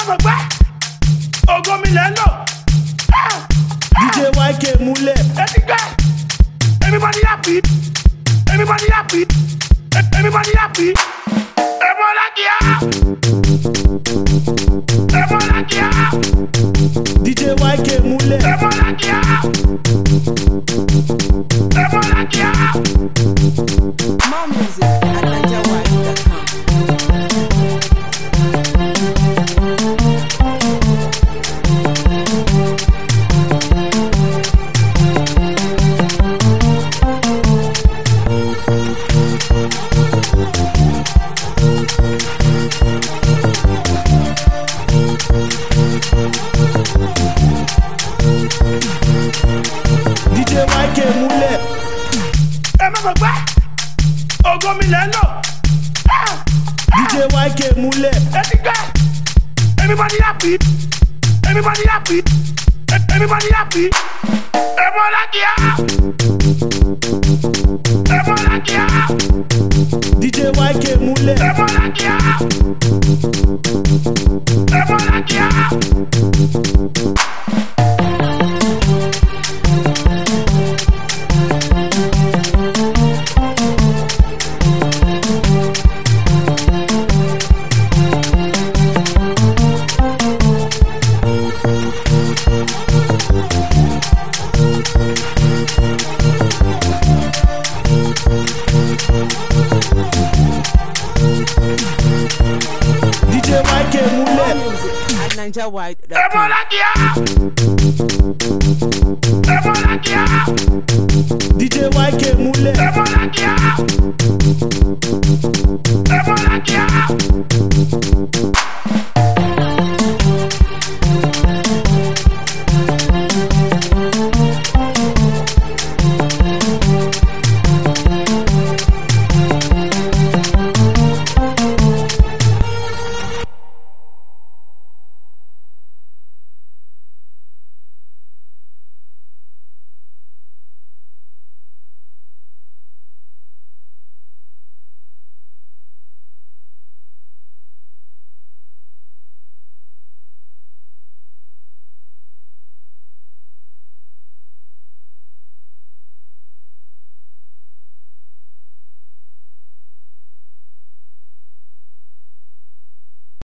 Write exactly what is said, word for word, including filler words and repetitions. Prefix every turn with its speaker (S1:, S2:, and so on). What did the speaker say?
S1: mọ̀ pé ògo mi lẹ́ lò.
S2: D J Y K múlẹ̀.
S1: Etí gbẹ́, everybody happy, everybody happy, everybody happy. Ẹ̀mọ́ lákìá, ẹ̀mọ́ lákìá.
S2: D J Y K múlẹ̀.
S1: Ẹ̀mọ́ lákìá, ẹ̀mọ́ lákìá.
S3: More music at niger wide dot com.
S2: D J Y K múlẹ̀.
S1: Ẹ má mọ̀ pé ògo mi lẹ́ lò.
S2: D J Y K múlẹ̀.
S1: Etí gbẹ́, everybody happy, everybody happy, everybody happy. Ẹ̀mọ́ lákìá, ẹ̀mọ́ lákìá.
S2: D J Y K múlẹ̀.
S1: Ẹ̀mọ́ lákìá, ẹ̀mọ́ lákìá.
S2: D J Y K múlẹ̀.
S3: More music at niger wide dot
S1: Ẹ̀mọ́
S3: com.
S1: lákìá, ẹ̀mọ́ lákìá.
S2: D J Y K múlẹ̀.
S1: Ẹ̀mọ́